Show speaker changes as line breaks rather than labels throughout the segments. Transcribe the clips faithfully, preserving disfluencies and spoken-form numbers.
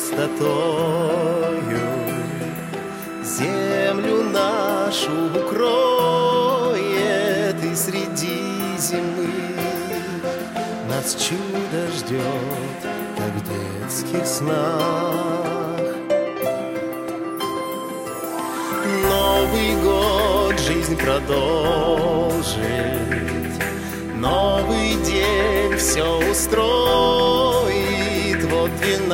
чистотою землю нашу укроет, и среди зимы нас чудо ждет, как в детских снах. Новый год жизнь продолжит, новый день все устроит. Вот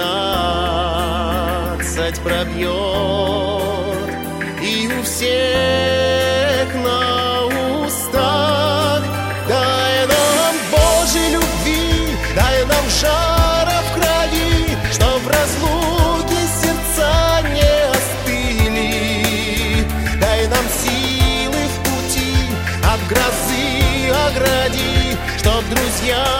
двенадцать пробьет, и у всех на устах: дай нам Божьей любви, дай нам жара в крови, чтоб в разлуке сердца не остыли. Дай нам силы в пути, от грозы огради, чтоб друзья